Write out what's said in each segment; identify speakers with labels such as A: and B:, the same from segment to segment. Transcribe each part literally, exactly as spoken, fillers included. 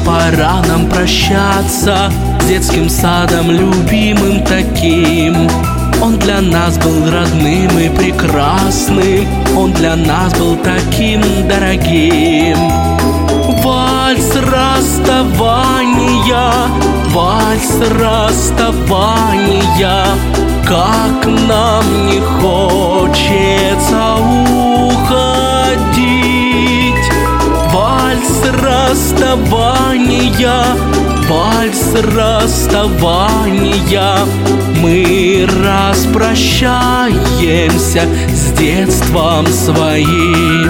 A: пора нам прощаться с детским садом, любимым таким. Он для нас был родным и прекрасным, он для нас был таким дорогим. Вальс расставания, вальс расставания, как нам не хочется уходить. Вальс расставания, вальс расставания, мы распрощаемся с детством своим.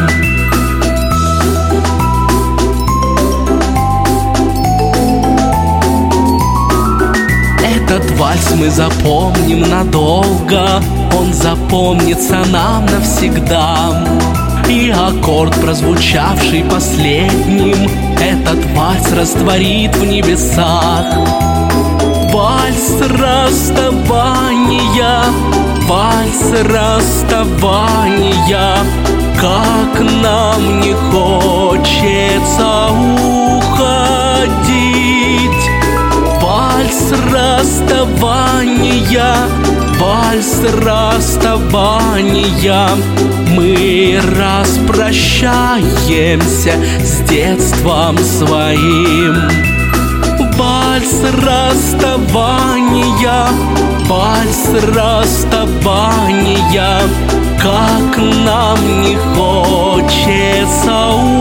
A: Этот вальс мы запомним надолго, он запомнится нам навсегда. И аккорд, прозвучавший последним, этот вальс растворит в небесах. Вальс расставания, вальс расставания, как нам не хочется уходить. Вальс расставания, вальс расставания, мы распрощаемся с детством своим. Вальс расставания, вальс расставания, как нам не хочется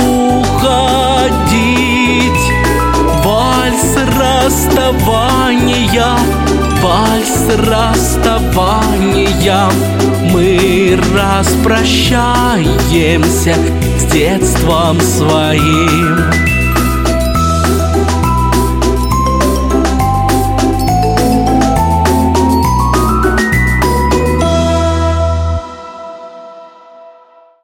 A: уходить. Вальс расставания, вальс расставания, мы распрощаемся с детством своим.